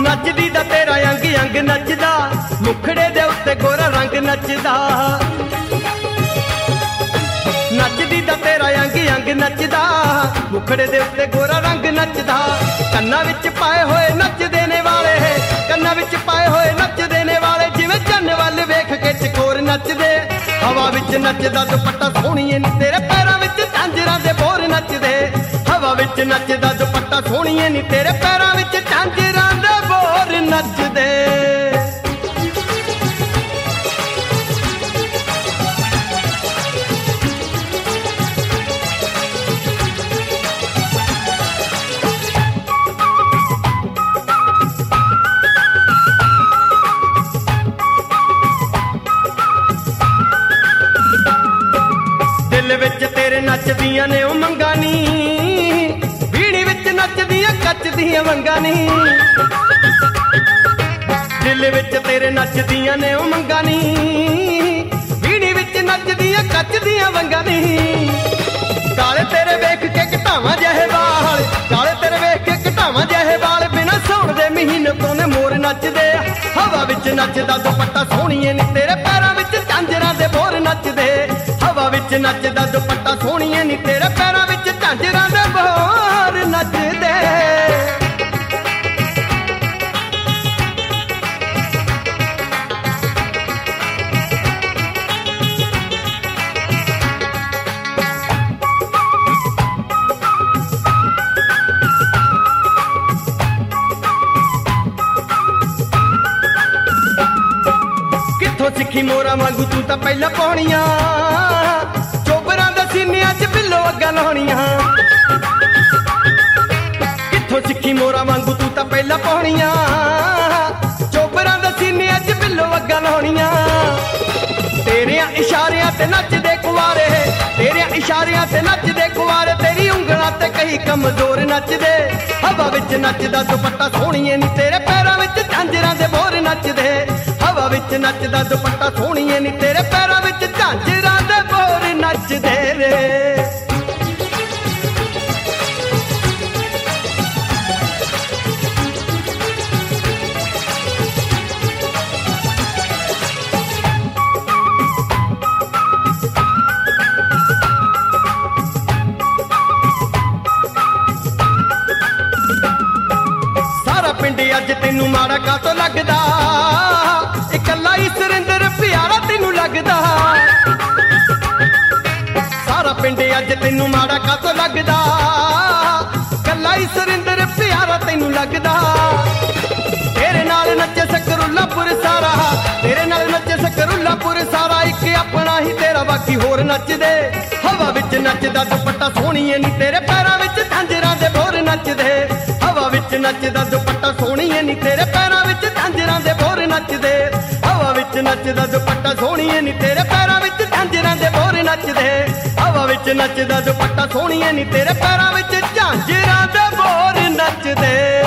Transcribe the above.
नचदी दा तेरा अंग अंग नचदा, मुखड़े दे उत्ते गोरा रंग नचदा। नचदी दा तेरा अंग अंग नचदा, मुखड़े दे उत्ते गोरा रंग नचदा। कन्ना विच पाए होए नच देने वाले, कन्ना विच पाए होए नच देने वाले, जिवें चन्न वल वेख के चकोर नचदे। हवा विच नचदा दुपट्टा सोहणीए नी तेरे पैरां विच झांजरां दे बोर नचदे। हवा विच नचदा दुपट्टा सोहणीए नी तेरे पैरां विच झांजरां दे बोर नचदे। दिल विच तेरे नचदियां ने उमंगा नी, भीड़ी विच नचदियां कचदियां वंगा नी। दिल विच तेरे नचदियां ने उमंगा नी, भीड़ी विच नचदियां कचदियां वंगा नी। काले तेरे वेख के घटावां जहे वाल, काले तेरे वेख के घटावां जहे वाल, बिना सौण दे महीने पौने मोर नचदे। हवा विच नचदा दुपट्टा सोहणीए नी तेरे पैरां विच झांजरां दे बोर नचदे। हवा विच नचदा दुपट्टा सोहणीए नी तेरे पैरां विच झांजरां दे बोर नचदे। कित्थों सिक्खी मोरा वांगू तू तां पहला पाउणियां, चोबरां दे सीनियां च बिल्लो अग्गां लाउणियां। कित्थों सिक्खी मोरा वांगू तू तां पहला पाउणियां, चोबरां दे सीनियां च बिल्लो अग्गां लाउणियां। तेरियां इशारियां ते नचदे कुआरे, तेरियां इशारियां ते नचदे कुआरे, तेरी उंगलां ते कई कमजोर नचदे। हवा विच नचदा दुपट्टा सोहणीए नी तेरे पैरां विच झांजरां दे बोर नचदे। हवा विच नचदा दुपट्टा सोहणीए नी तेरे पैरां विच झांजरां दे बोर नचदे रे। सारा पिंड अज तैनू माड़ा कातों लगदा, इकल्ला ही सुरिंदर प्यारा तैनू लगदा। सारा पिंड अज तैनू माड़ा कातों लगदा, कल्ला ही सुरिंदर प्यारा तैनू लगदा। तेरे नाल नचे सकरुल्लापुर सारा, तेरे नाल नचे सकरुल्लापुर सारा, इक अपना ही तेरा बाकी होर नचदे। हवा विच नचदा दुपट्टा सोहणीए नी तेरे पैरां विच झांजरां दे बोर नचदे। हवा विच नचदा दुपट्टा सोहणीए नी तेरे पैरां विच झांजरां दे बोर नचदे। हवा विच नचदा दुपट्टा सोहणीए नी तेरे पैरां विच झांजरां दे बोर नचदे। हवा विच नचदा दुपट्टा सोहणीए नी तेरे पैरां विच झांजरां दे बोर नचदे।